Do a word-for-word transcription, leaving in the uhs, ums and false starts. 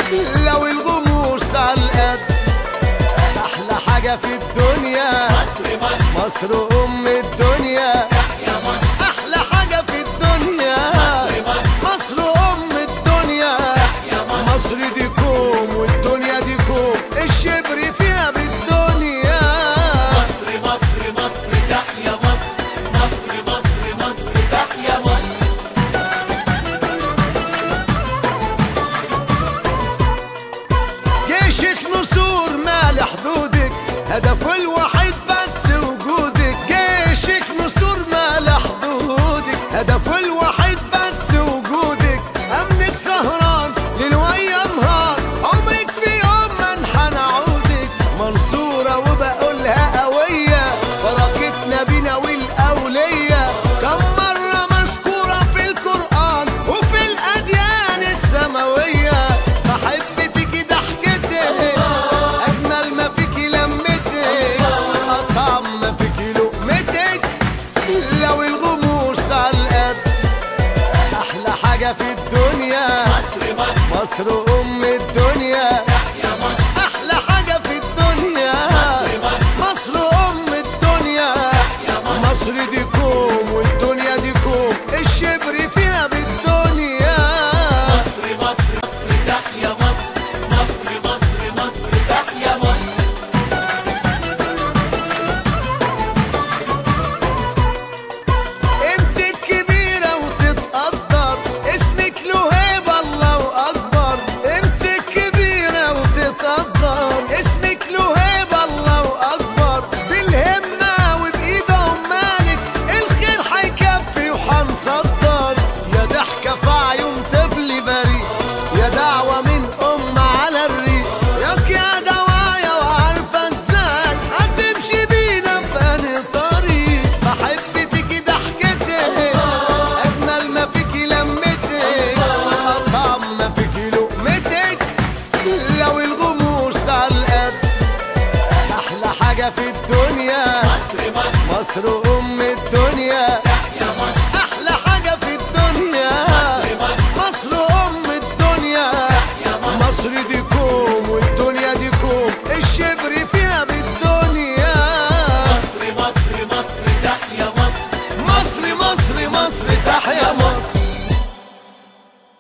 لو الغموس عالقد. احلى حاجة في الدنيا مصر مصر مصر ام الدنيا. يا مصر احلى حاجة في الدنيا مصر مصر مصر ام الدنيا. يا مصر مصر دي كوم والدنيا دي كوم، الشبر فيها بالدنيا. مصر مصر مصر تحيا مصر مصر مصر مصر تحيا مصر. جيشك نسور مال حدودك، هدفه الوحيد بس وجودك. جيشك نسور مال حدودك، هدفه الوحيد بس وجودك. امنك سهران ليل ويا نهار، عمرك في يوم ما انحنى عودك. منصورة وبقولها قوية، بركتنا بينا والاولية. كم مرة مذكورة في القرآن وفي الأديان السماوية. بحب فيكي ضحكتك، أجمل ما فيكي لمتك، أطعم ما فيكي لقمتك. لو الغموس عالقد. أحلى حاجة في الدنيا مصر مصر مصر أم الدنيا. يا مصر أحلى حاجة في الدنيا مصر أم الدنيا. يا مصر مصر دي كوم والدنيا دي كوم، الشبر فيها بالدنيا. مصر مصر مصر تحيا مصر مصر مصر مصر تحيا مصر. انت الكبيرة وتتقدر، اسمك له هيبة الله أكبر. انت الكبيرة وتتقدر، اسمك له هيبة الله أكبر. بالهمة وبإيد عمالك الخير حيكفي وحنصدر. يا ضحكة في عيون طفل بريء، يا دعوة من أم على الريق. ياك يا دوايا وعارفة ازاي هتمشي بينا في أنهي طريق. بحب فيكي ضحكتك، أجمل ما فيكي لمتك، أطعم ما فيكي لقمتك. لو الغموس عالقد. أحلى حاجة في الدنيا مصر مصر مصر أم الدنيا. يا مصر أحلى حاجة في الدنيا مصر مصر مصر أم الدنيا. يا مصر مصر دي